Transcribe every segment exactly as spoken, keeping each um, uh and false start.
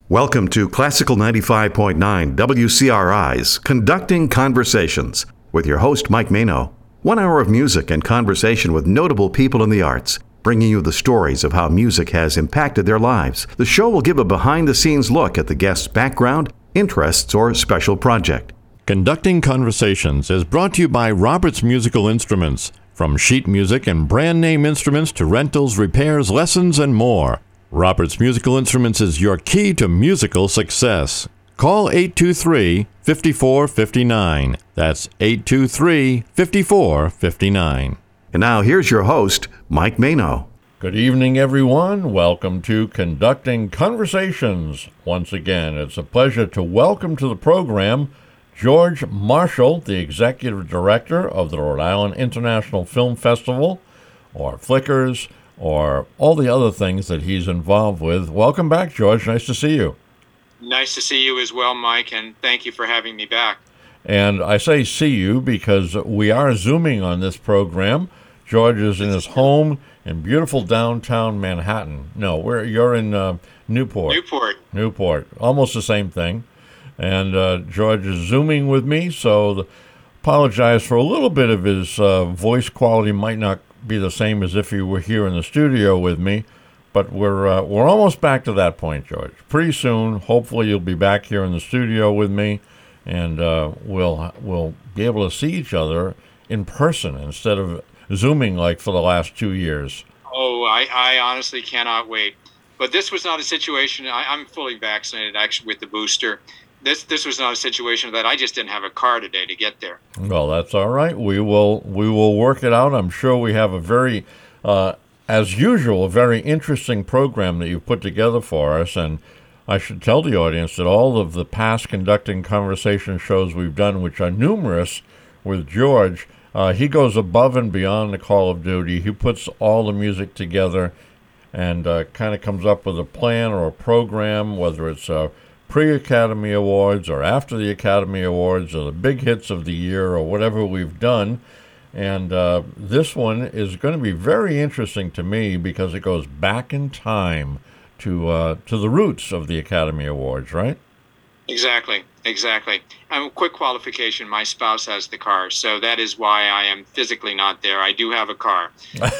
Welcome to Classical ninety-five point nine W C R I's Conducting Conversations with your host, Mike Mano. One hour of music and conversation with notable people in the arts, bringing you the stories of how music has impacted their lives. The show will give a behind-the-scenes look at the guest's background, interests, or special project. Conducting Conversations is brought to you by Roberts Musical Instruments. From sheet music and brand name instruments to rentals, repairs, lessons, and more. Roberts Musical Instruments is your key to musical success. Call eight two three, five four five nine. That's eight two three, five four five nine. And now here's your host, Mike Mano. Good evening, everyone. Welcome to Conducting Conversations. Once again, it's a pleasure to welcome to the program George Marshall, the Executive Director of the Rhode Island International Film Festival, or Flickers, or all the other things that he's involved with. Welcome back, George. Nice to see you. Nice to see you as well, Mike, and thank you for having me back. And I say see you because we are Zooming on this program. George is in his home in beautiful downtown Manhattan. No, where you're in uh, Newport. Newport. Newport. Almost the same thing. And uh, George is Zooming with me, so the, apologize for a little bit of his uh, voice quality might not be the same as if he were here in the studio with me, but we're uh, we're almost back to that point, George. Pretty soon, hopefully, you'll be back here in the studio with me, and uh, we'll we'll be able to see each other in person instead of Zooming like for the last two years. Oh, I, I honestly cannot wait. But this was not a situation. I, I'm fully vaccinated, actually, with the booster. This this was not a situation that I just didn't have a car today to get there. Well, that's all right. We will we will work it out. I'm sure we have a very, uh, as usual, a very interesting program that you've put together for us. And I should tell the audience that all of the past Conducting Conversation shows we've done, which are numerous with George, uh, he goes above and beyond the call of duty. He puts all the music together and uh, kind of comes up with a plan or a program, whether it's a pre-Academy Awards or after the Academy Awards or the big hits of the year or whatever we've done. And uh, this one is going to be very interesting to me because it goes back in time to uh, to the roots of the Academy Awards, right? Exactly, exactly. And quick qualification, my spouse has the car, so that is why I am physically not there. I do have a car.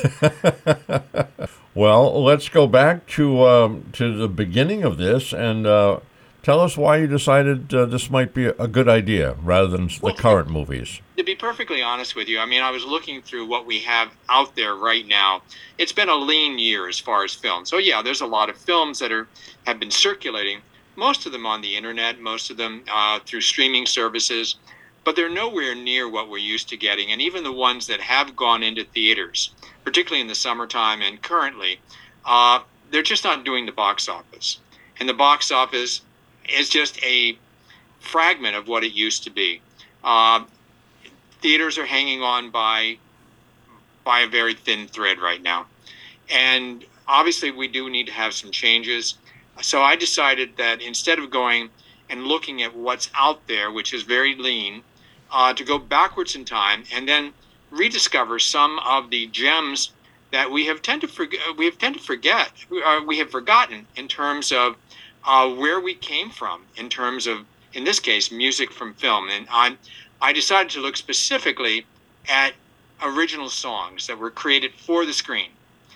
Well, let's go back to, um, to the beginning of this and uh, tell us why you decided uh, this might be a good idea rather than the well, current movies. To be perfectly honest with you, I mean, I was looking through what we have out there right now. It's been a lean year as far as film. So, yeah, there's a lot of films that are have been circulating, most of them on the internet, most of them uh, through streaming services, but they're nowhere near what we're used to getting. And even the ones that have gone into theaters, particularly in the summertime and currently, uh, they're just not doing the box office. And the box office is just a fragment of what it used to be. Uh, theaters are hanging on by by a very thin thread right now. And obviously we do need to have some changes. So I decided that instead of going and looking at what's out there, which is very lean, uh, to go backwards in time and then rediscover some of the gems that we have tend to forget, we have tend to forget, uh, we have forgotten in terms of Uh, where we came from in terms of, in this case, music from film. And I, I decided to look specifically at original songs that were created for the screen.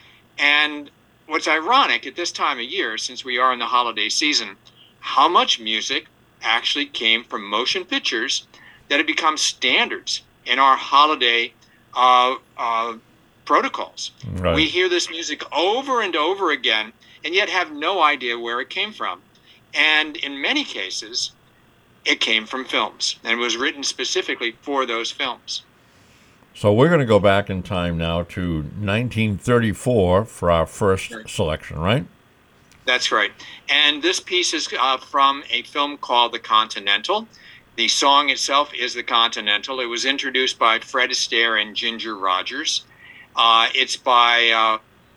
And what's ironic at this time of year, since we are in the holiday season, how much music actually came from motion pictures that have become standards in our holiday uh, uh, protocols. Right. We hear this music over and over again, and yet have no idea where it came from. And in many cases, it came from films and was written specifically for those films. So we're going to go back in time now to nineteen thirty-four for our first right. selection, right? That's right. And this piece is uh, from a film called The Continental. The song itself is The Continental. It was introduced by Fred Astaire and Ginger Rogers. Uh, it's by Uh,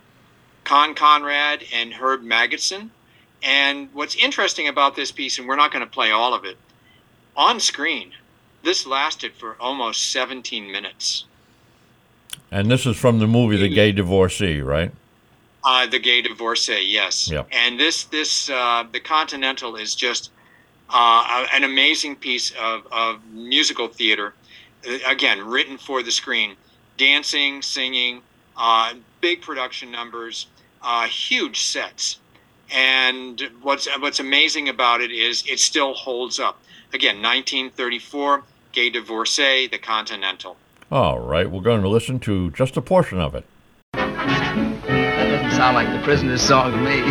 Con Conrad and Herb Magidson. And what's interesting about this piece, and we're not going to play all of it, on screen, this lasted for almost seventeen minutes. And this is from the movie The Gay Divorcee, right? Uh, the Gay Divorcee, yes. Yep. And this, this, uh, the Continental is just uh, an amazing piece of, of musical theater. Again, written for the screen, dancing, singing, uh, big production numbers, uh, huge sets. And what's what's amazing about it is it still holds up. Again, nineteen thirty-four, Gay Divorcee, the Continental. All right, we're going to listen to just a portion of it. That doesn't sound like the Prisoner's song to me.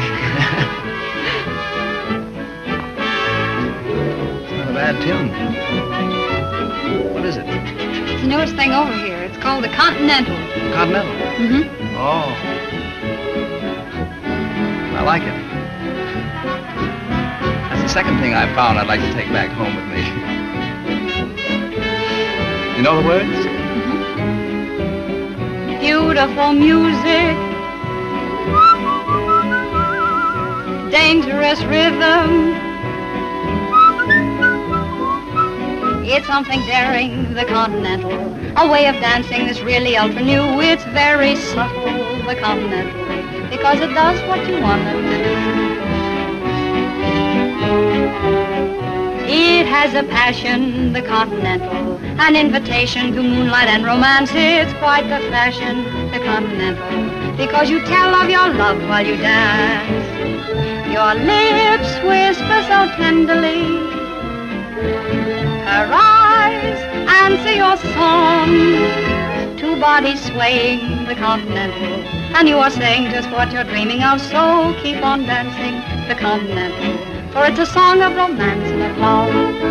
It's not a bad tune. What is it? It's the newest thing over here. It's called the Continental. Continental? Mm-hmm. Oh. I like it. That's the second thing I found I'd like to take back home with me. You know the words? Mm-hmm. Beautiful music, dangerous rhythm. It's something daring, the Continental, a way of dancing that's really ultra new. It's very subtle, the Continental, because it does what you want it to do. It has a passion, the Continental, an invitation to moonlight and romance. It's quite the fashion, the Continental, because you tell of your love while you dance. Your lips whisper so tenderly, her eyes answer your song. Two bodies swaying, the Continental, and you are saying just what you're dreaming of. So keep on dancing, the Continental, for it's a song of romance and of love.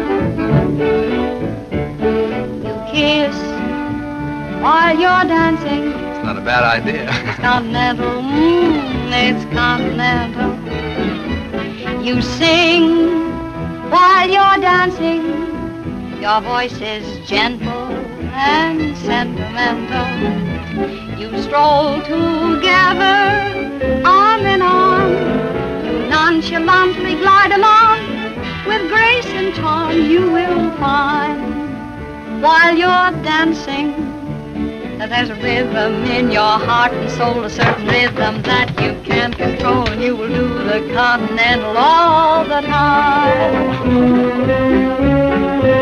You kiss while you're dancing. It's not a bad idea. It's Continental, mm, it's Continental. You sing while you're dancing. Your voice is gentle and sentimental. You stroll together, arm in arm. You nonchalantly glide along. With grace and charm you will find, while you're dancing, that there's a rhythm in your heart and soul, a certain rhythm that you can't control, and you will do the Continental all the time.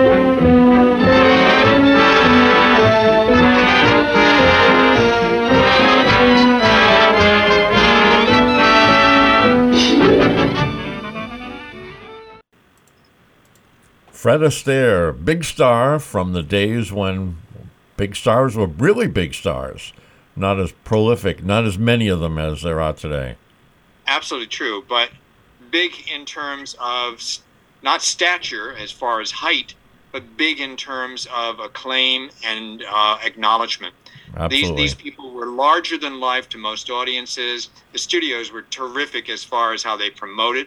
Fred Astaire, big star from the days when big stars were really big stars. Not as prolific, not as many of them as there are today. Absolutely true, but big in terms of not stature as far as height, but big in terms of acclaim and uh, acknowledgement. Absolutely. These, these people were larger than life to most audiences. The studios were terrific as far as how they promoted.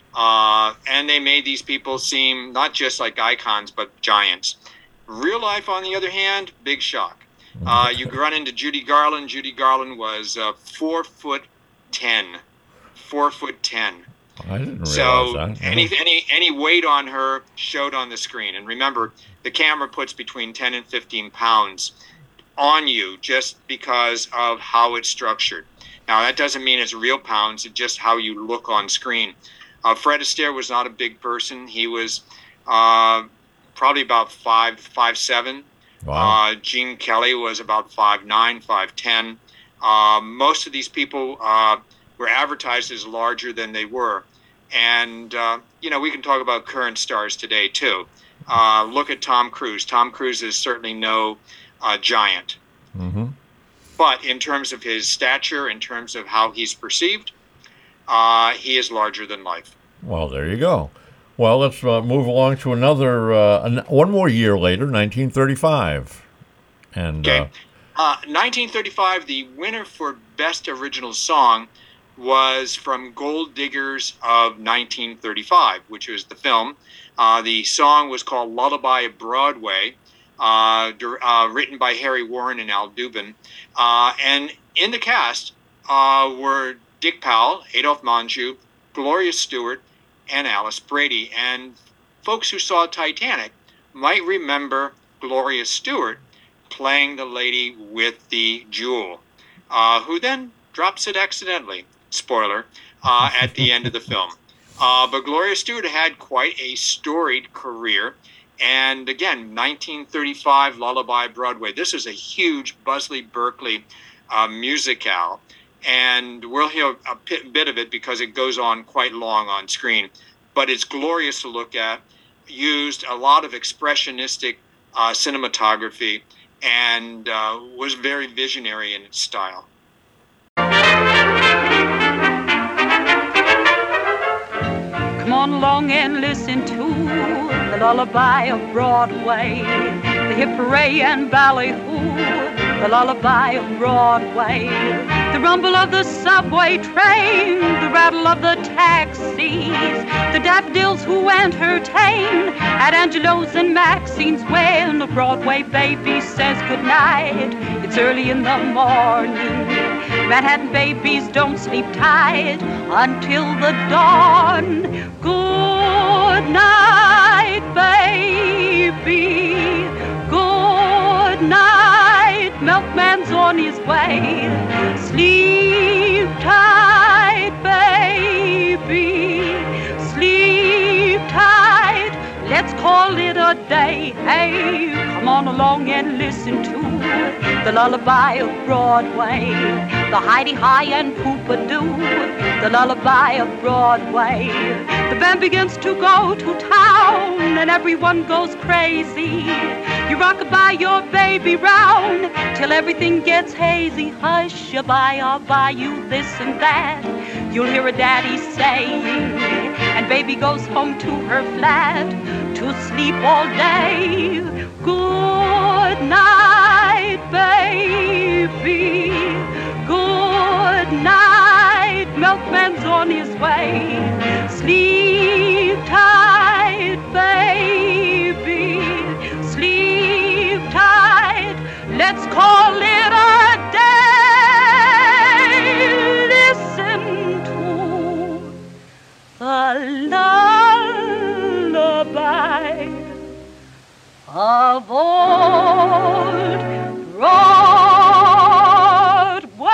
Uh, and they made these people seem not just like icons, but giants. Real life, on the other hand, big shock. Uh, you run into Judy Garland. Judy Garland was uh, four foot ten. Four foot ten. I didn't realize so that. any any any weight on her showed on the screen. And remember, the camera puts between ten and fifteen pounds on you just because of how it's structured. Now, that doesn't mean it's real pounds. It's just how you look on screen. Uh, Fred Astaire was not a big person. He was uh, probably about five, five seven. Wow. Uh, Gene Kelly was about five nine, five ten. Uh, most of these people uh, were advertised as larger than they were. And, uh, you know, we can talk about current stars today, too. Uh, look at Tom Cruise. Tom Cruise is certainly no uh, giant. Mm-hmm. But in terms of his stature, in terms of how he's perceived, uh, he is larger than life. Well, there you go. Well, let's uh, move along to another, uh, an, one more year later, nineteen thirty-five. And okay. Uh, uh, nineteen thirty-five, the winner for Best Original Song was from Gold Diggers of nineteen thirty-five, which was the film. Uh, the song was called Lullaby of Broadway, uh, uh, written by Harry Warren and Al Dubin. Uh, and in the cast uh, were Dick Powell, Adolphe Menjou, Gloria Stewart, and Alice Brady. And folks who saw Titanic might remember Gloria Stewart playing the lady with the jewel, uh, who then drops it accidentally, spoiler, uh, at the end of the film. Uh, but Gloria Stewart had quite a storied career. And again, nineteen thirty-five, Lullaby Broadway. This is a huge Buzzley Berkeley uh, musicale. And we'll hear a bit of it because it goes on quite long on screen. But it's glorious to look at. Used a lot of expressionistic uh, cinematography and uh, was very visionary in its style. Come on along and listen to the lullaby of Broadway, the hip hooray and ballyhoo, the lullaby of Broadway, the rumble of the subway train, the rattle of the taxis, the daffodils who entertain at Angelo's and Maxine's when the Broadway baby says goodnight. It's early in the morning. Manhattan babies don't sleep tight until the dawn. Good night, baby. Good night, milkman's on his way. Sleep tight, baby. Sleep tight. Let's call it a day. Hey, come on along and listen to the lullaby of Broadway, the Heidi-Hi and Poopadoo, the lullaby of Broadway. The band begins to go to town and everyone goes crazy. You rock-a-bye your baby round till everything gets hazy. Hush-a-bye, I'll buy you this and that, you'll hear a daddy saying, and baby goes home to her flat to sleep all day. Good night, baby. Good night, milkman's on his way. Sleep tight, baby. Sleep tight. Let's call it a day. Listen to the lullaby of old Broadway.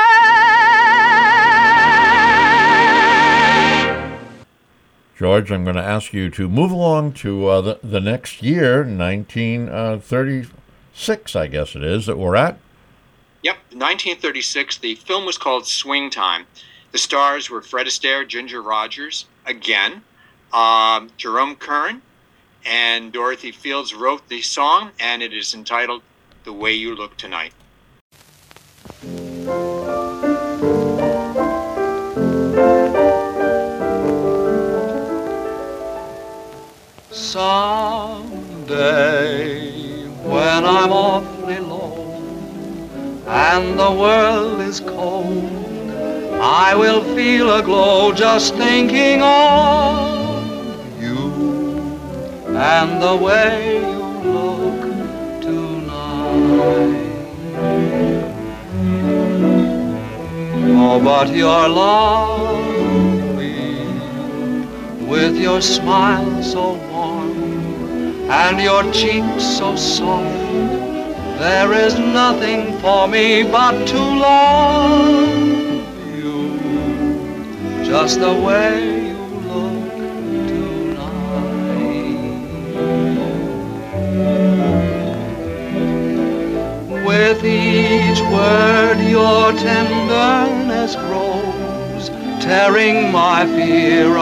George, I'm going to ask you to move along to uh, the, the next year, nineteen thirty-six, I guess it is, that we're at. Yep, nineteen thirty-six. The film was called Swing Time. The stars were Fred Astaire, Ginger Rogers, again, um, Jerome Kern, and Dorothy Fields wrote the song, and it is entitled The Way You Look Tonight. Someday, when I'm awfully low and the world is cold, I will feel a glow just thinking of and the way you look tonight. Oh, but you're lovely with your smile so warm and your cheeks so soft. There is nothing for me but to love you just the way with each word your tenderness grows, tearing my fear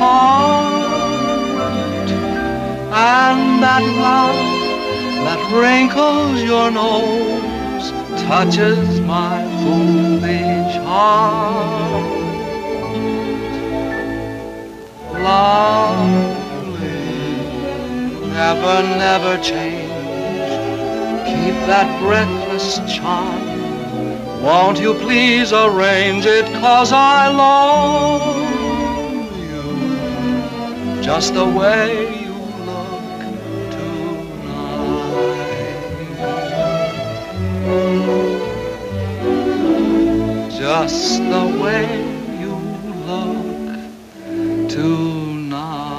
apart. And that love that wrinkles your nose touches my foolish heart. Lovely, never, never change. Keep that breathless charm. Won't you please arrange it, 'cause I love you just the way you look tonight. Just the way you look tonight.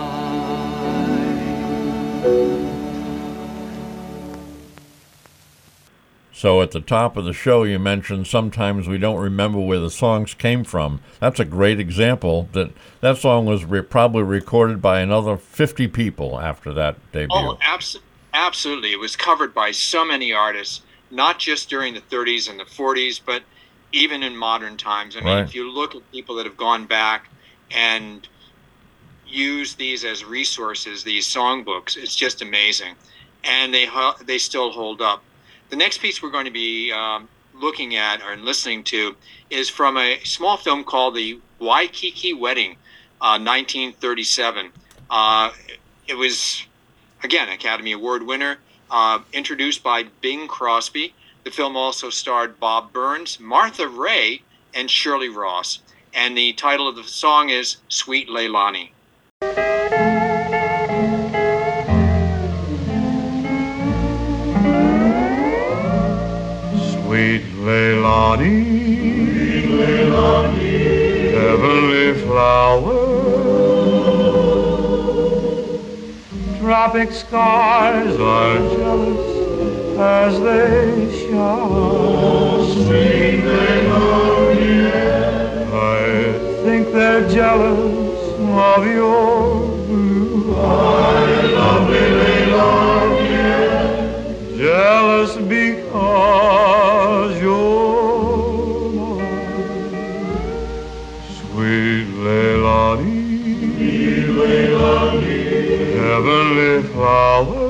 So at the top of the show, you mentioned sometimes we don't remember where the songs came from. That's a great example. That that song was re- probably recorded by another fifty people after that debut. Oh, abs- absolutely. It was covered by so many artists, not just during the thirties and the forties, but even in modern times. I mean, Right. if you look at people that have gone back and used these as resources, these songbooks, it's just amazing. And they ho- they still hold up. The next piece we're going to be um, looking at or listening to is from a small film called The Waikiki Wedding, uh, nineteen thirty-seven. Uh, it was, again, Academy Award winner, uh, introduced by Bing Crosby. The film also starred Bob Burns, Martha Raye, and Shirley Ross. And the title of the song is Sweet Leilani. Sweet Leilani, Sweet Leilani, heavenly flower, tropic skies are jealous as they shine. Sweet Leilani, I think they're jealous of your blue eyes. Lovely Leilani, jealous because you're mine. Sweet Leilani, Sweet Leilani, heavenly flower,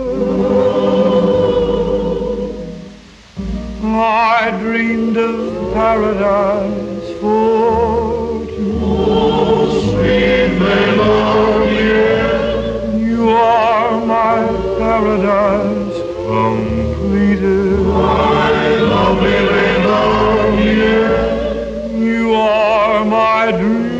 I dreamed of paradise for two. Oh, sweet Leilani, you are my paradise completed. My lovely Leilani, you are my dream.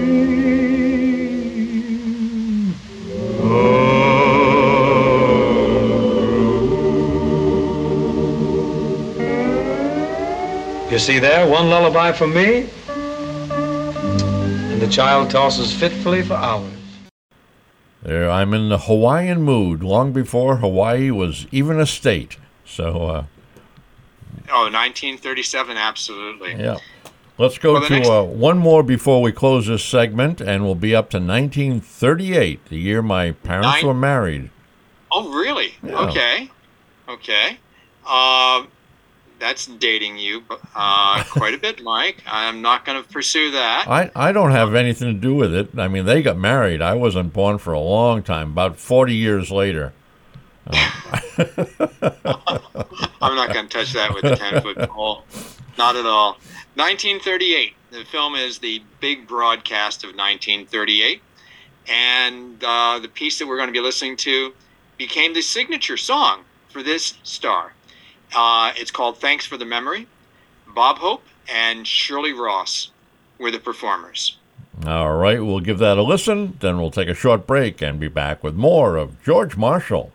You see there, one lullaby for me, and the child tosses fitfully for hours. There, I'm in the Hawaiian mood, long before Hawaii was even a state. So, uh, Oh, nineteen thirty-seven, absolutely. yeah. Let's go Well, the to next- uh, one more before we close this segment, and we'll be up to nineteen thirty-eight, the year my parents Nine- were married. Oh, really? Yeah. Okay. Okay. Um, that's dating you uh, quite a bit, Mike. I'm not going to pursue that. I, I don't have anything to do with it. I mean, they got married. I wasn't born for a long time, about forty years later. I'm not going to touch that with a ten-foot pole. Not at all. nineteen thirty-eight. The film is the big broadcast of nineteen thirty-eight. And uh, the piece that we're going to be listening to became the signature song for this star. Uh, it's called Thanks for the Memory. Bob Hope and Shirley Ross were the performers. All right, we'll give that a listen. Then we'll take a short break and be back with more of George Marshall.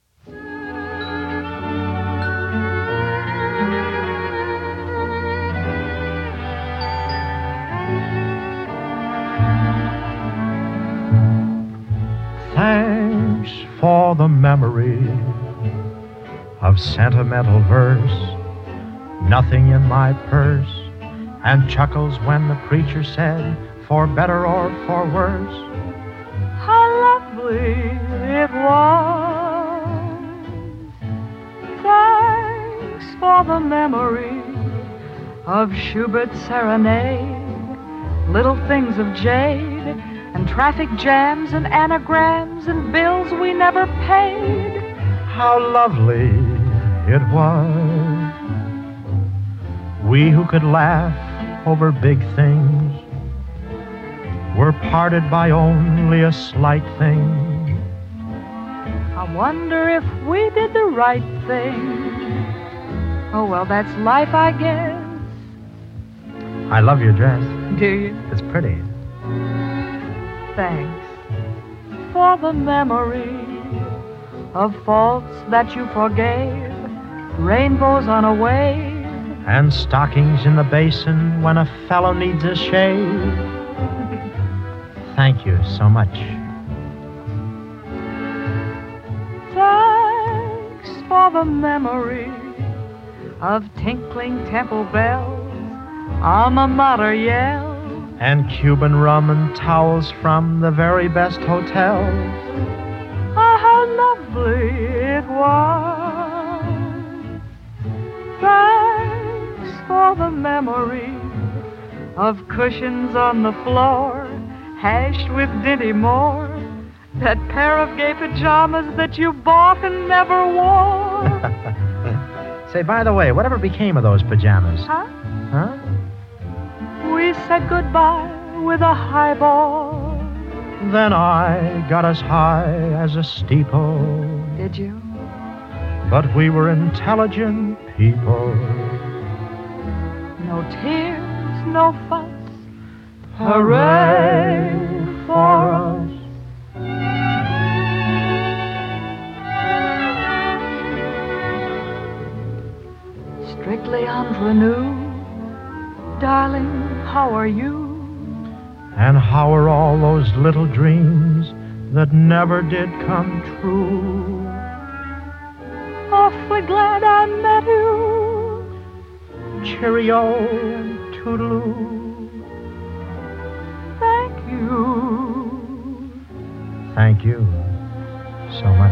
Thanks for the memory of sentimental verse, nothing in my purse, and chuckles when the preacher said, for better or for worse. How lovely it was. Thanks for the memory of Schubert's serenade, little things of jade, and traffic jams and anagrams and bills we never paid. How lovely it was. We who could laugh over big things were parted by only a slight thing. I wonder if we did the right thing. Oh, well, that's life, I guess. I love your dress. Do you? It's pretty. Thanks for the memory of faults that you forgave, rainbows on a wave, And stockings in the basin when a fellow needs a shave. Thank you so much. thanks for the memory of tinkling temple bells, alma mater yells, and Cuban rum and towels from the very best hotels. Oh, how lovely it was. Thanks for the memory of cushions on the floor, hashed with Dinty Moore, that pair of gay pajamas that you bought and never wore. Say, by the way, whatever became of those pajamas? Huh? Huh? We said goodbye with a highball. Then I got as high as a steeple. Did you? But we were intelligent people. No tears, no fuss. Hooray for us. Strictly ingenue. Darling, how are you? And how are all those little dreams that never did come true? Awfully glad I met you. Cheerio and toodaloo. Thank you. Thank you so much.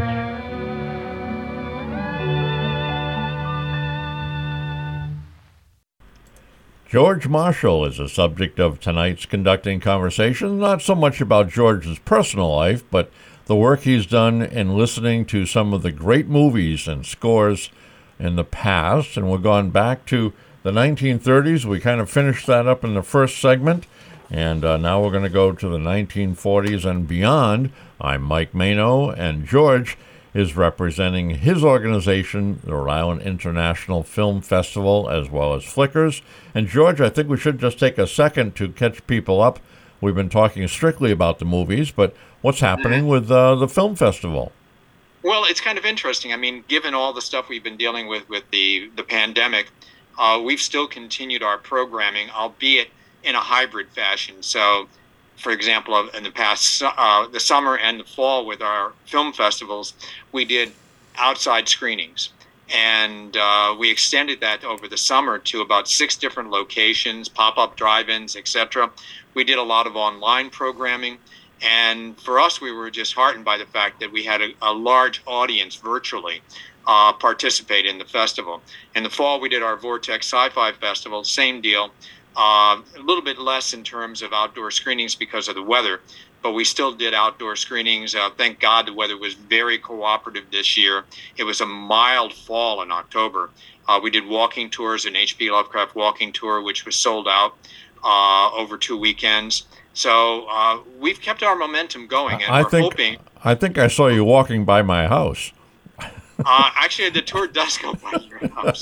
George Marshall is the subject of tonight's Conducting Conversation. Not so much about George's personal life, but the work he's done in listening to some of the great movies and scores in the past. And we're going back to the nineteen thirties. We kind of finished that up in the first segment. And uh, now we're going to go to the nineteen forties and beyond. I'm Mike Mano, and George is representing his organization, the Rhode Island International Film Festival, as well as Flickers. And George, I think we should just take a second to catch people up. We've been talking strictly about the movies, but what's happening with uh, the film festival? Well, it's kind of interesting. I mean, given all the stuff we've been dealing with with the, the pandemic, uh, we've still continued our programming, albeit in a hybrid fashion. So, for example, in the past, uh, the summer and the fall with our film festivals, we did outside screenings. And uh, we extended that over the summer to about six different locations, pop-up drive-ins, et cetera. We did a lot of online programming. And for us, we were just heartened by the fact that we had a, a large audience virtually uh, participate in the festival. In the fall, we did our Vortex Sci-Fi Festival, same deal. Uh, a little bit less in terms of outdoor screenings because of the weather, but we still did outdoor screenings. Uh, thank God the weather was very cooperative this year. It was a mild fall in October. Uh, we did walking tours, an H P Lovecraft walking tour, which was sold out uh, over two weekends. So uh, we've kept our momentum going, and I we're think, hoping... I think I saw you walking by my house. Uh, actually, the tour does go by your house.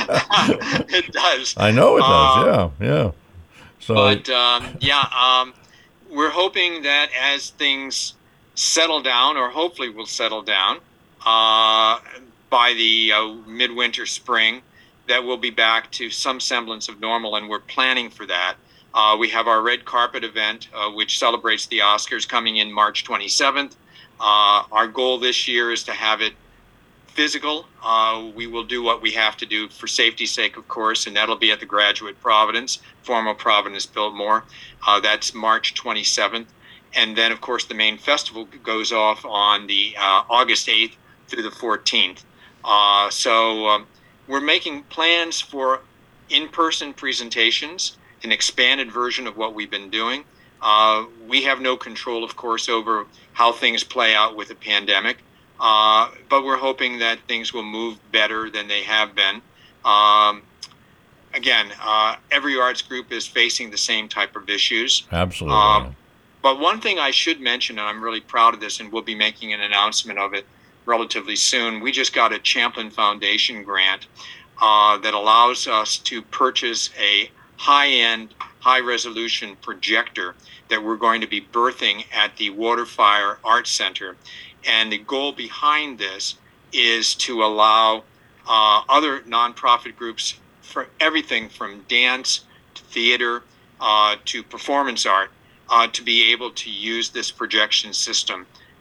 It does. I know it does. Uh, yeah, yeah. So, but um, yeah, um, we're hoping that as things settle down, or hopefully will settle down uh, by the uh, midwinter, spring, that we'll be back to some semblance of normal, and we're planning for that. Uh, we have our red carpet event, uh, which celebrates the Oscars, coming in March twenty-seventh. Uh, our goal this year is to have it physical. Uh, we will do what we have to do for safety's sake, of course, and that'll be at the Graduate Providence, former Providence Biltmore. Uh, that's March twenty-seventh. And then, of course, the main festival goes off on the uh, August eighth through the fourteenth. Uh, so um, we're making plans for in-person presentations, an expanded version of what we've been doing. Uh, we have no control, of course, over how things play out with the pandemic. Uh, but we're hoping that things will move better than they have been. Um, again, uh, every arts group is facing the same type of issues. Absolutely. Um, but one thing I should mention, and I'm really proud of this, and we'll be making an announcement of it relatively soon, we just got a Champlin Foundation grant uh, that allows us to purchase a high-end, high-resolution projector that we're going to be birthing at the Waterfire Arts Center. And the goal behind this is to allow uh, other nonprofit groups, for everything from dance to theater uh, to performance art, uh, to be able to use this projection system.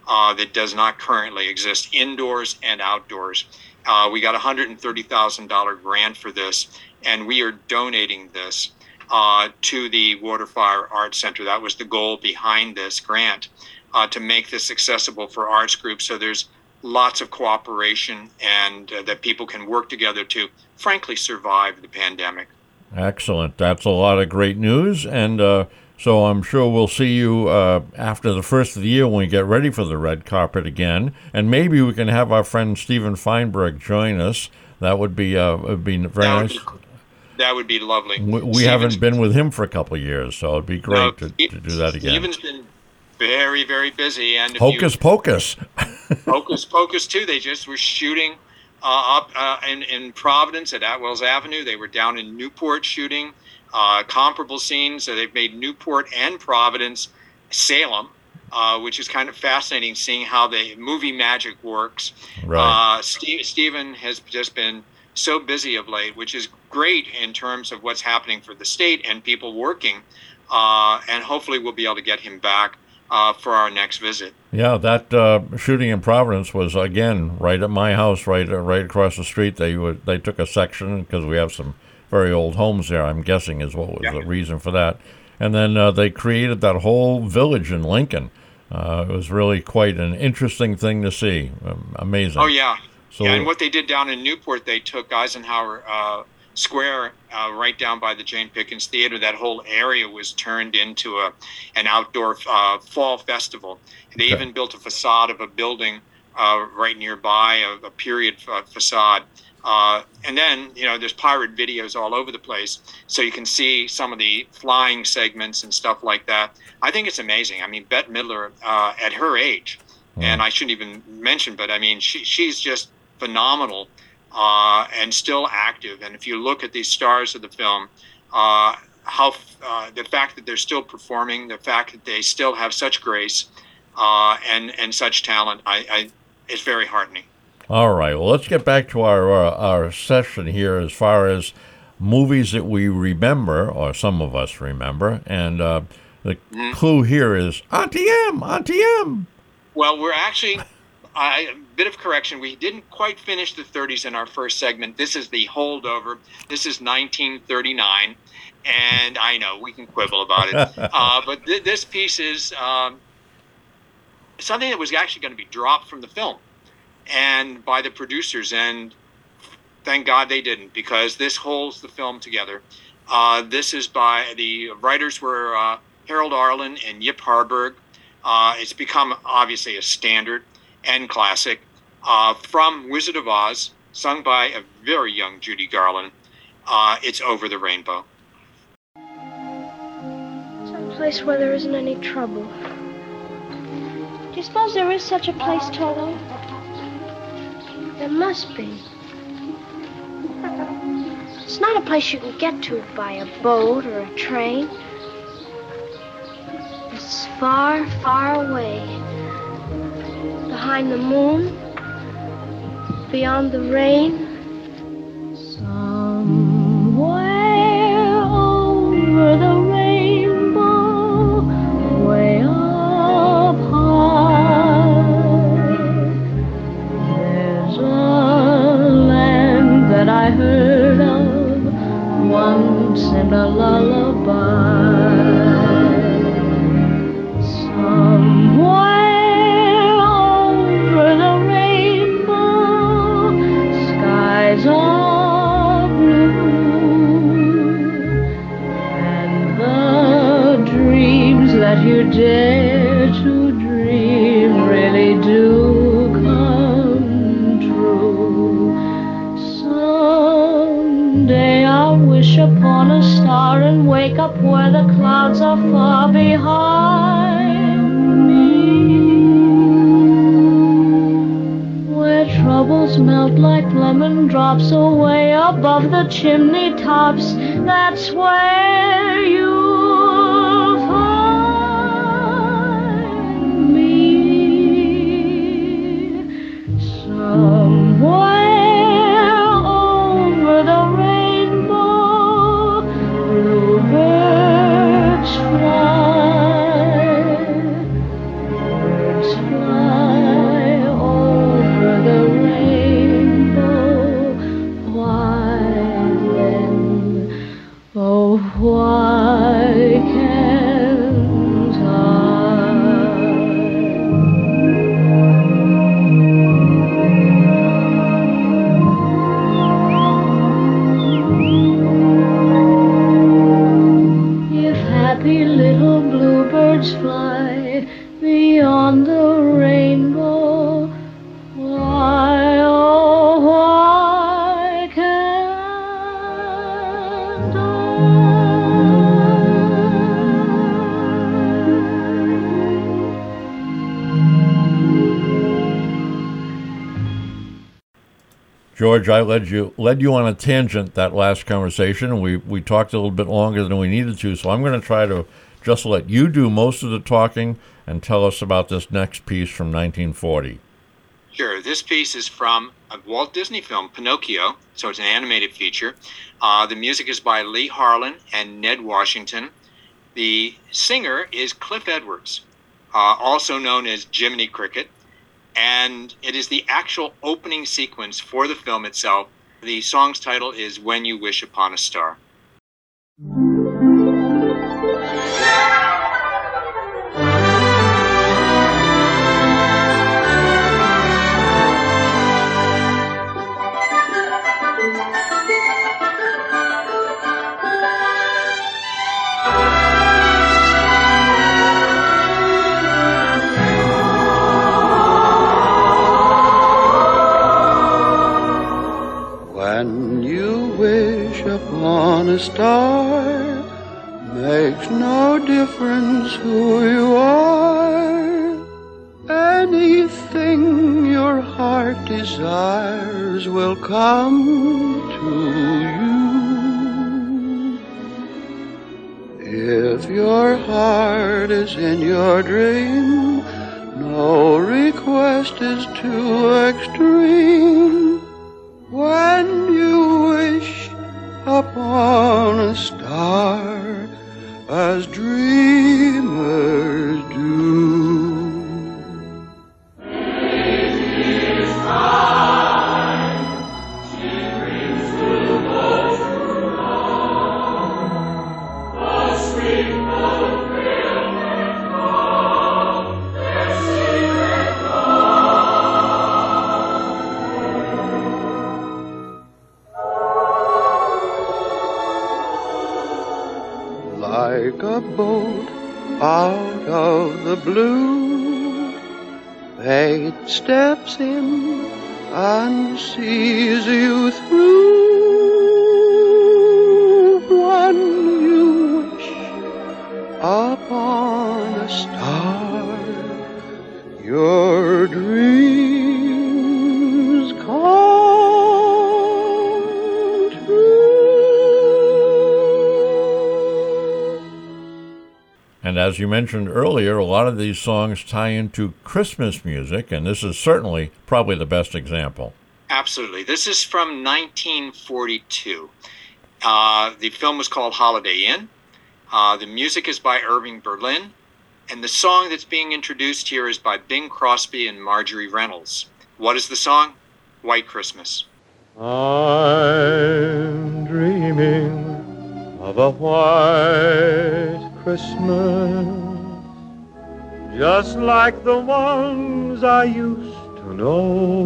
uh, that does not currently exist indoors and outdoors. Uh, we got a one hundred thirty thousand dollars grant for this, and we are donating this uh, to the Waterfire Arts Center. That was the goal behind this grant, uh, to make this accessible for arts groups. So there's lots of cooperation and uh, that people can work together to, frankly, survive the pandemic. Excellent. That's a lot of great news. And uh, so I'm sure we'll see you uh, after the first of the year when we get ready for the red carpet again. And maybe we can have our friend Steven Feinberg join us. That would be, uh, would be very that nice. Would be, that would be lovely. We, we Steven's, haven't been with him for a couple of years, so it'd be great no, to, to do that again. Steven's been very, very busy. And if Hocus you, Pocus. Hocus Pocus, too. They just were shooting uh, up uh, in, in Providence at Atwells Avenue. They were down in Newport shooting uh, comparable scenes. So they've made Newport and Providence, Salem, uh, which is kind of fascinating seeing how the movie magic works. Right. Uh, Steve, Steven has just been so busy of late, which is great in terms of what's happening for the state and people working. Uh, and hopefully we'll be able to get him back Uh, for our next visit. Yeah, that uh, shooting in Providence was, again, right at my house, right uh, right across the street. They would, they took a section, because we have some very old homes there, I'm guessing is what was yeah. the reason for that. And then uh, they created that whole village in Lincoln. Uh, it was really quite an interesting thing to see. Um, amazing. Oh, yeah. So, yeah. And what they did down in Newport, they took Eisenhower uh, Square uh, right down by the Jane Pickens Theater. That whole area was turned into a an outdoor uh, fall festival. They okay. even built a facade of a building uh, right nearby, a, a period fa- facade. Uh, and then, you know, there's pirate videos all over the place, so you can see some of the flying segments and stuff like that. I think it's amazing. I mean, Bette Midler, uh, at her age, mm. and I shouldn't even mention, but I mean, she she's just phenomenal. Uh, and still active. And if you look at these stars of the film, uh, how uh, the fact that they're still performing, the fact that they still have such grace uh, and and such talent, I, I it's very heartening. All right. Well, let's get back to our uh, our session here as far as movies that we remember, or some of us remember. And uh, the mm-hmm. clue here is Auntie M, Auntie M. Well, we're actually. A bit of correction. We didn't quite finish the thirties in our first segment. This is the holdover. This is nineteen thirty-nine. And I know we can quibble about it. uh, but th- this piece is um, something that was actually going to be dropped from the film and by the producers. And thank God they didn't, because this holds the film together. Uh, this is by the writers were uh, Harold Arlen and Yip Harburg. Uh, it's become obviously a standard and classic, uh, from Wizard of Oz, sung by a very young Judy Garland. Uh, it's Over the Rainbow. Some place where there isn't any trouble. Do you suppose there is such a place, Toto? There must be. It's not a place you can get to by a boat or a train. It's far, far away. Behind the moon, beyond the rain. Somewhere over the rainbow, way up high, there's a land that I heard of once in a lullaby. Somewhere are blue, and the dreams that you dare to dream really do come true. Someday I'll wish upon a star and wake up where the clouds are far behind me, where troubles melt like lemon drops away above the chimney tops. That's where you'll find me. Somewhere over the rainbow, bluebirds fly, birds fly. George, I led you led you on a tangent that last conversation. We we talked a little bit longer than we needed to, so I'm going to try to just let you do most of the talking and tell us about this next piece from nineteen forty. Sure. This piece is from a Walt Disney film, Pinocchio, so it's an animated feature. Uh, the music is by Lee Harlan and Ned Washington. The singer is Cliff Edwards, uh, also known as Jiminy Cricket, and it is the actual opening sequence for the film itself. The song's title is When You Wish Upon a Star. When you wish upon a star, makes no difference who you are. Anything your heart desires will come to you. If your heart is in your dream, no request is too extreme. When you wish upon a star, as dreamers do. Each time she dreams will go too long, the sweet fulfillment of their secret like a boat out of the blue, fate steps in and sees you through. When you wish upon a star, your dreams come. And as you mentioned earlier, a lot of these songs tie into Christmas music, and this is certainly probably the best example. Absolutely. This is from nineteen forty-two. Uh, the film was called Holiday Inn. Uh, the music is by Irving Berlin, and the song that's being introduced here is by Bing Crosby and Marjorie Reynolds. What is the song? White Christmas. I'm dreaming of a white Christmas, just like the ones I used to know,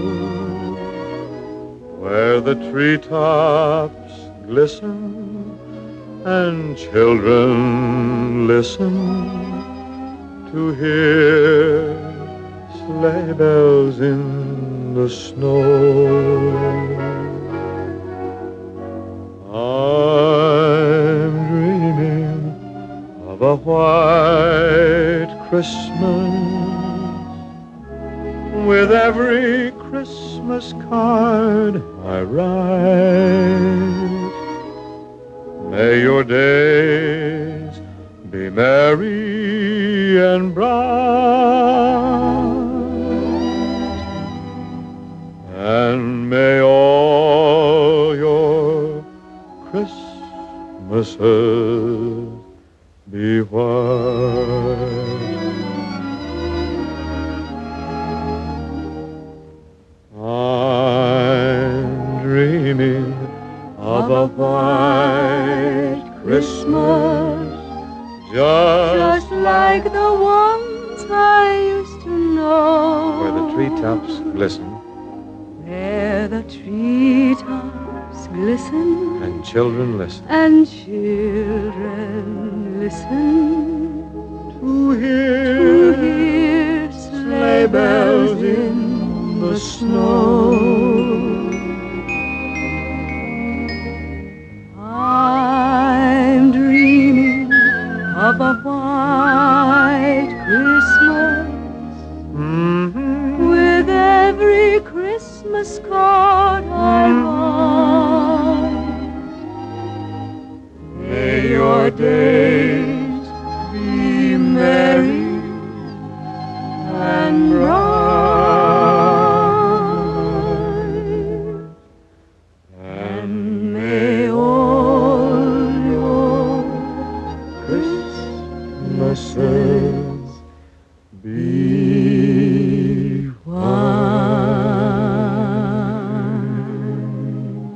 where the treetops glisten and children listen to hear sleigh bells in the snow. I'm dreaming of a white Christmas, with every Christmas card I write. May your days be merry and bright, and may all your Christmases be white. I'm dreaming of a white Christmas, just, just like the ones I used to know, where the treetops glisten, where the treetops glisten, and children listen, and children listen to hear, to hear sleigh bells in the snow. I'm dreaming of a white Christmas, mm-hmm, with every Christmas Christmas card I write. May your days be merry and bright, and may all your Christmases be fine.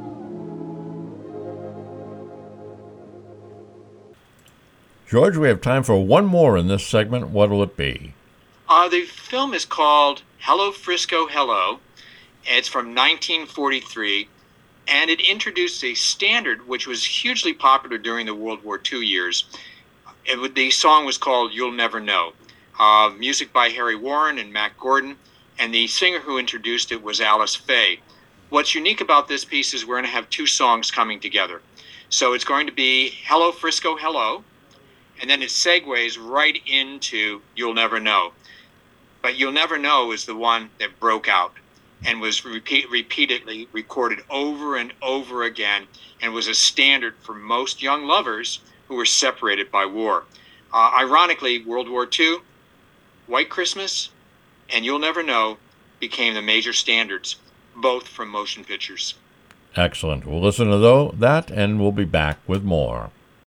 George, we have time for one more in this segment. What will it be? Uh, the film is called Hello, Frisco, Hello. It's from nineteen forty-three, and it introduced a standard which was hugely popular during the World War Two years. It would, the song was called You'll Never Know. Uh, music by Harry Warren and Mack Gordon, and the singer who introduced it was Alice Faye. What's unique about this piece is we're going to have two songs coming together. So it's going to be Hello, Frisco, Hello, and then it segues right into You'll Never Know. But You'll Never Know is the one that broke out and was repeat, repeatedly recorded over and over again, and was a standard for most young lovers who were separated by war. Uh, ironically, World War Two, White Christmas, and You'll Never Know became the major standards, both from motion pictures. Excellent. We'll listen to though, that, and we'll be back with more.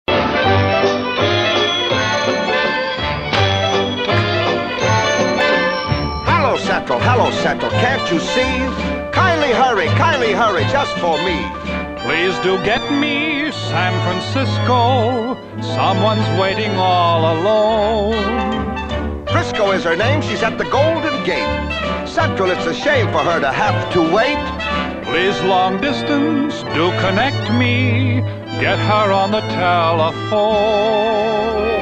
Hello, Central. Hello, Central. Can't you see? Kindly hurry, kindly hurry, just for me. Please do get me San Francisco. Someone's waiting all alone. Frisco is her name. She's at the Golden Gate. Central, it's a shame for her to have to wait. Please, long distance, do connect me. Get her on the telephone.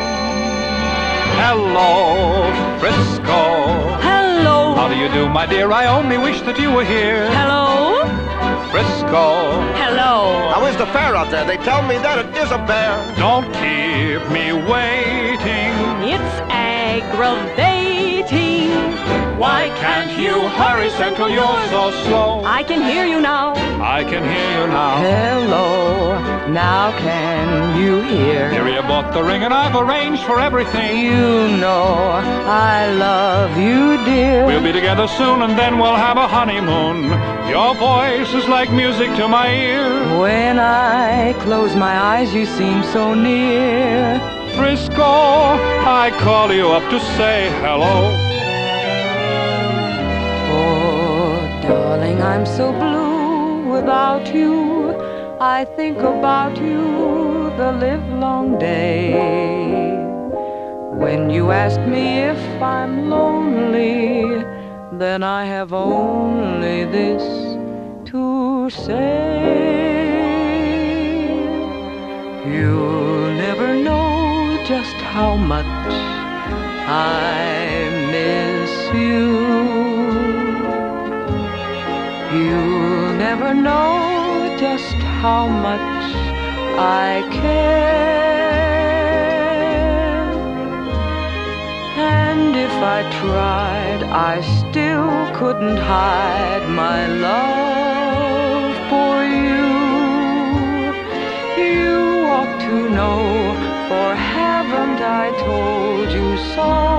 Hello, Frisco. Hello. How do you do, my dear? I only wish that you were here. Hello. Frisco. Hello. How is the fare out there? They tell me that it is a bear. Don't keep me waiting. It's aggravating. Why can't you hurry, Central? You're so slow. I can hear you now. I can hear you now. Hello. Now can you hear? Here you bought the ring and I've arranged for everything. You know I love you, dear. We'll be together soon and then we'll have a honeymoon. Your voice is like music to my ear. When I close my eyes, you seem so near. Frisco, I call you up to say hello. Oh, darling, I'm so blue without you. I think about you the livelong day. When you ask me if I'm lonely, then I have only this to say. You'll never know just how much I miss you. You'll never know just how much I care. And if I tried, I still couldn't hide my love for you. You ought to know, for haven't I told you so?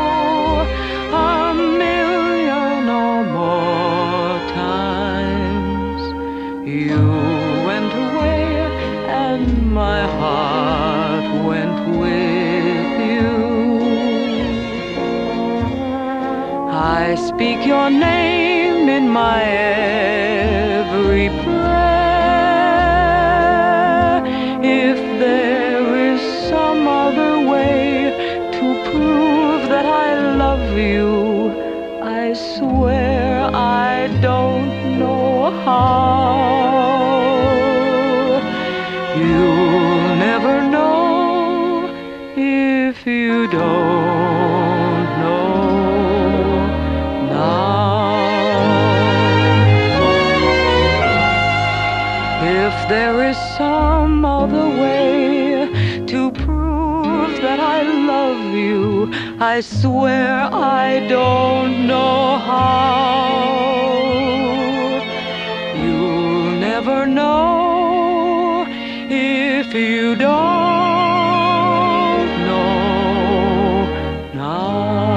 A million or more times. You went away and my heart went with you. I speak your name in my every prayer. If there is some other way to prove that I love you, I swear I don't know how. You'll never know if you don't know now. If there is some other way to prove that I love you, I swear I don't know how. know. If you don't know now.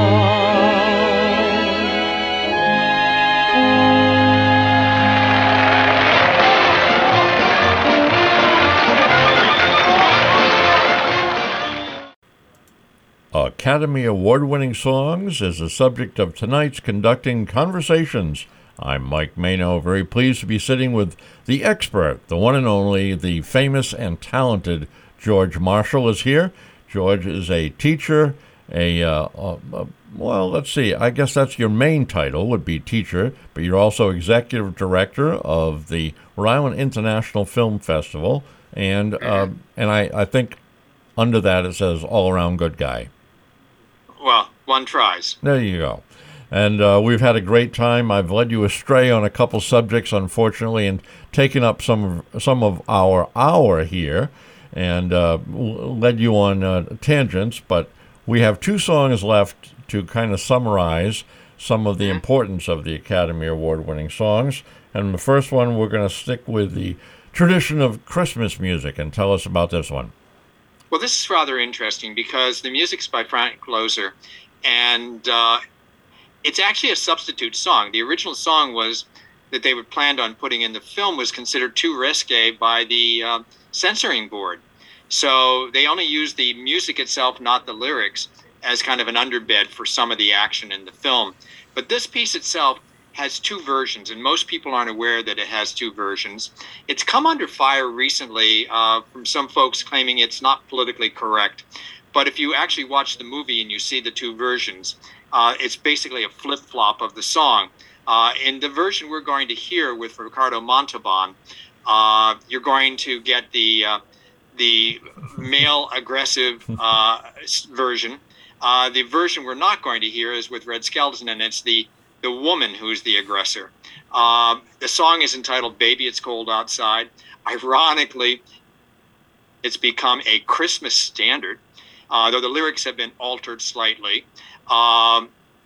Academy Award-winning songs is the subject of tonight's Conducting Conversations. I'm Mike Mano, very pleased to be sitting with the expert, the one and only, the famous and talented George Marshall is here. George is a teacher, a, uh, uh, uh, well, let's see, I guess that's your main title, would be teacher, but you're also executive director of the Rhode Island International Film Festival, and uh, and I, I think under that it says all-around good guy. Well, one tries. There you go. And uh, we've had a great time. I've led you astray on a couple subjects, unfortunately, and taken up some of, some of our hour here and uh, led you on uh, tangents. But we have two songs left to kind of summarize some of the importance of the Academy Award-winning songs. And the first one, we're going to stick with the tradition of Christmas music. And tell us about this one. Well, this is rather interesting because the music's by Frank Loesser, and uh, it's actually a substitute song. The original song was that they were planned on putting in the film was considered too risque by the uh, censoring board. So they only used the music itself, not the lyrics, as kind of an underbed for some of the action in the film. But this piece itself has two versions, and most people aren't aware that it has two versions. It's come under fire recently uh, from some folks claiming it's not politically correct. But if you actually watch the movie and you see the two versions, uh, it's basically a flip-flop of the song. Uh, in the version we're going to hear with Ricardo Montalban, uh, you're going to get the uh, the male aggressive uh, version. Uh, the version we're not going to hear is with Red Skelton, and it's the the woman who's the aggressor. Um, the song is entitled Baby, It's Cold Outside. Ironically, it's become a Christmas standard, uh, though the lyrics have been altered slightly. Um,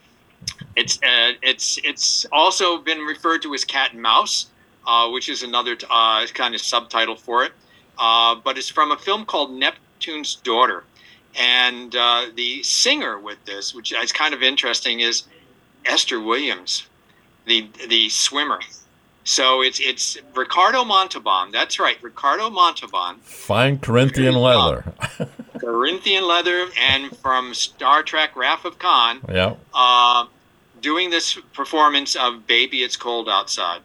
it's uh, it's it's also been referred to as Cat and Mouse, uh, which is another uh, kind of subtitle for it. Uh, but it's from a film called Neptune's Daughter. And uh, the singer with this, which is kind of interesting, is Esther Williams, the the swimmer. So it's it's Ricardo Montalban. That's right, Ricardo Montalban. Fine Corinthian leather. Corinthian leather, and from Star Trek Wrath of Khan. Yeah. Uh, doing this performance of Baby, It's Cold Outside.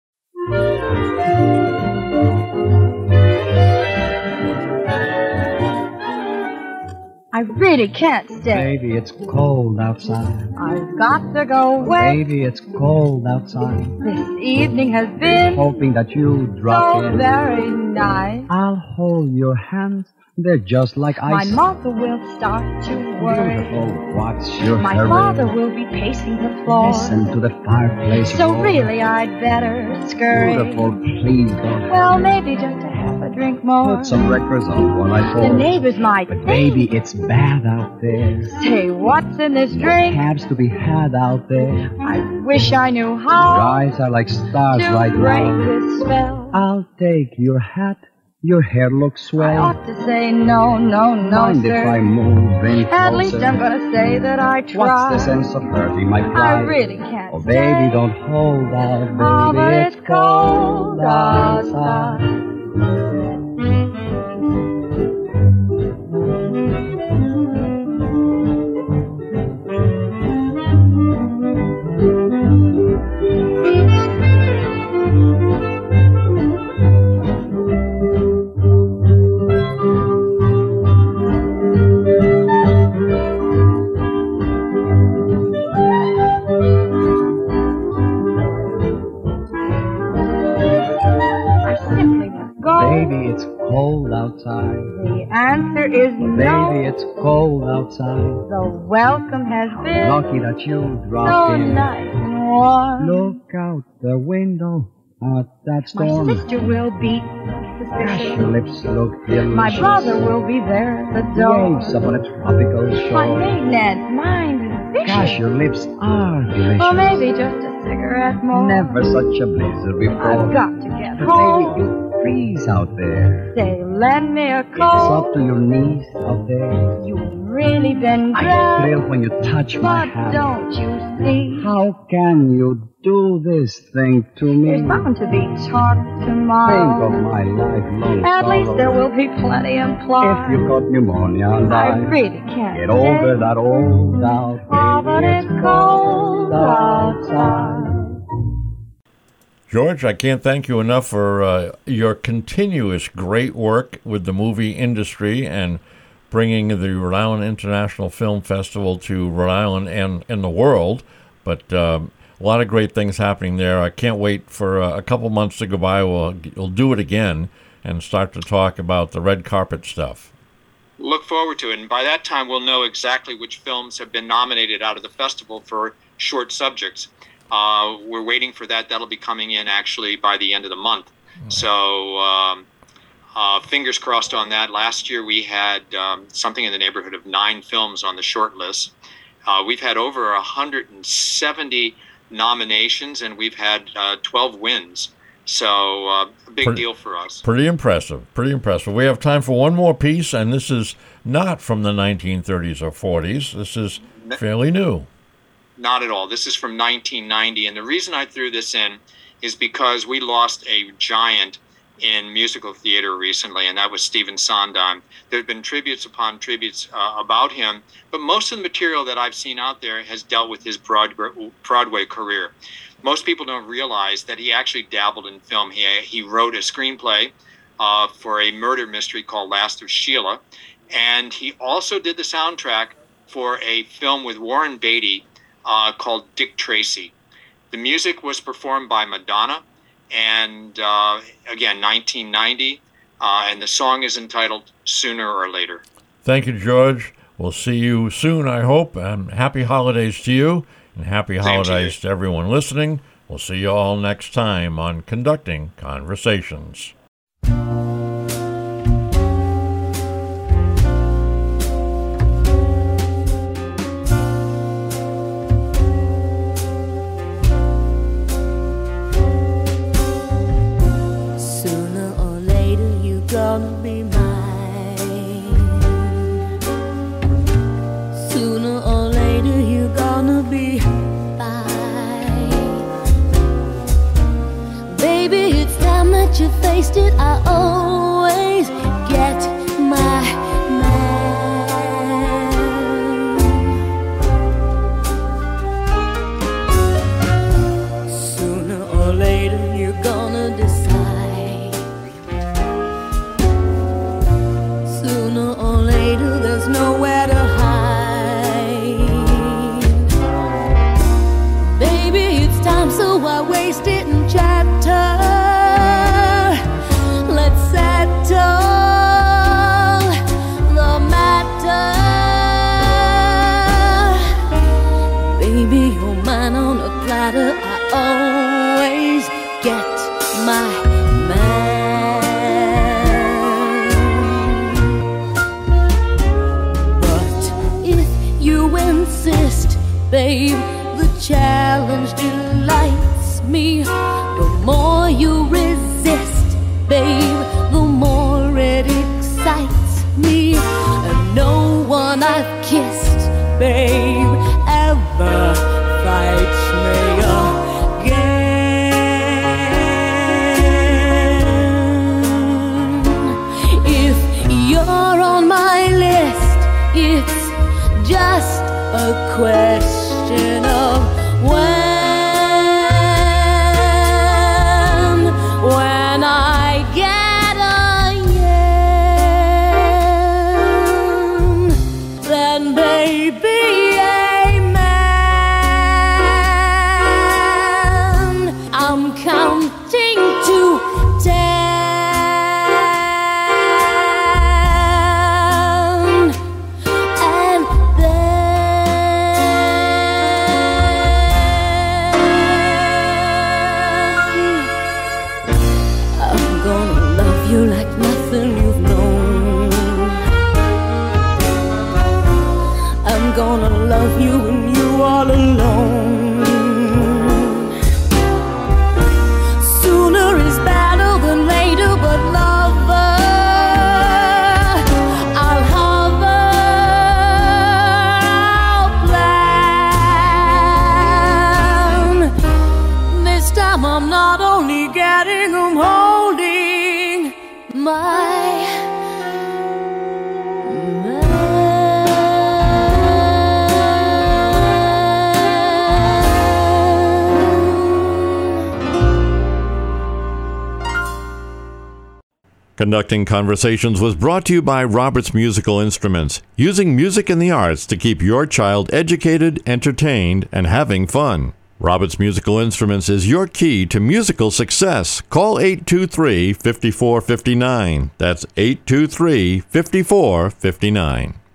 I really can't stay. Baby, it's cold outside. I've got to go away. Baby, it's cold outside. This evening has been hoping that you drop so in. very nice. I'll hold your hands. They're just like ice. My mother will start to worry. Beautiful, what's your My hurry? father will be pacing the floor. Listen to the fireplace So roar. really I'd better scurry. Beautiful, please don't Well, hurry. maybe just a half a drink more. Put some records on while I pour. The neighbors might But think. baby, it's bad out there. Say, what's in this drink? Cabs to be had out there. I wish I knew Your how eyes are like stars to right break now. this spell. I'll take your hat. Your hair looks I swell. ought to say no, no, no, Mind sir. if I move in At least closer? I'm gonna say that I tried. What's the sense of hurting my I pride? really can't Oh, stay. baby, don't hold out, baby. Oh, but it's cold outside. outside. Baby, it's cold outside. The answer is no. Baby, it's cold outside. The welcome has been Lucky that you dropped so in. nice and warm. Look out the window at that My storm. sister will be Gosh, suspicious. your lips look delicious. My brother will be there at the door. Waves upon a tropical My shore. maiden aunt's mind is vicious. Gosh, your lips are delicious. Or maybe just a cigarette more? Never such a blizzard before. I've got to get Baby, home. you freeze out there. Say, lend me a It's coat. up to your knees out there. You've really been I good. thrill when you touch my But hand. don't you see? How can you do this thing to me? There's bound to be talk Think tomorrow. of my lifelong At least sorrow. there will be plenty implied. If you got pneumonia and I I really can't get over say. that old doubt, Oh, but baby, it's cold outside. George, I can't thank you enough for uh, your continuous great work with the movie industry and bringing the Rhode Island International Film Festival to Rhode Island and, and the world. But um, a lot of great things happening there. I can't wait for uh, a couple months to go by. We'll, we'll do it again and start to talk about the red carpet stuff. Look forward to it. And by that time, we'll know exactly which films have been nominated out of the festival for short subjects. Uh, we're waiting for that. That'll be coming in actually by the end of the month. So um, uh, fingers crossed on that. Last year we had um, something in the neighborhood of nine films on the short list. Uh, we've had over one hundred seventy nominations, and we've had uh, twelve wins. So uh, a big Pretty- deal for us. Pretty impressive. Pretty impressive. We have time for one more piece, and this is not from the nineteen thirties or forties. This is fairly new. Not at all. This is from nineteen ninety, and the reason I threw this in is because we lost a giant in musical theater recently, and that was Stephen Sondheim. There have been tributes upon tributes uh, about him, but most of the material that I've seen out there has dealt with his Broad- Broadway career. Most people don't realize that he actually dabbled in film. He, he wrote a screenplay uh, for a murder mystery called Last of Sheila, and he also did the soundtrack for a film with Warren Beatty Uh, called Dick Tracy. The music was performed by Madonna, and uh, again, nineteen ninety, uh, and the song is entitled Sooner or Later. Thank you, George. We'll see you soon, I hope, and happy holidays to you, and happy Same to holidays you. to everyone listening. We'll see you all next time on Conducting Conversations. Sooner or later you're gonna be mine. Sooner or later you're gonna be fine. Baby, it's time that you faced it. I always get my man. Sooner or later you're gonna decide. Sooner or later there's nowhere to hide. Baby, it's time, so I waste it in chatter. Let's settle the matter. Baby, you're mine on a platter. I always get my man. But if you insist, babe, the challenge delights me. The more you resist, babe, the more it excites me. And no one I've kissed, babe, ever fights me again. If you're on my list, it's just a question of when. When I get a yen, then baby, yeah. be getting 'em holding my Conducting Conversations was brought to you by Roberts Musical Instruments, using music and the arts to keep your child educated, entertained, and having fun. Roberts Musical Instruments is your key to musical success. Call eight two three, five four five nine. That's eight two three, five four five nine.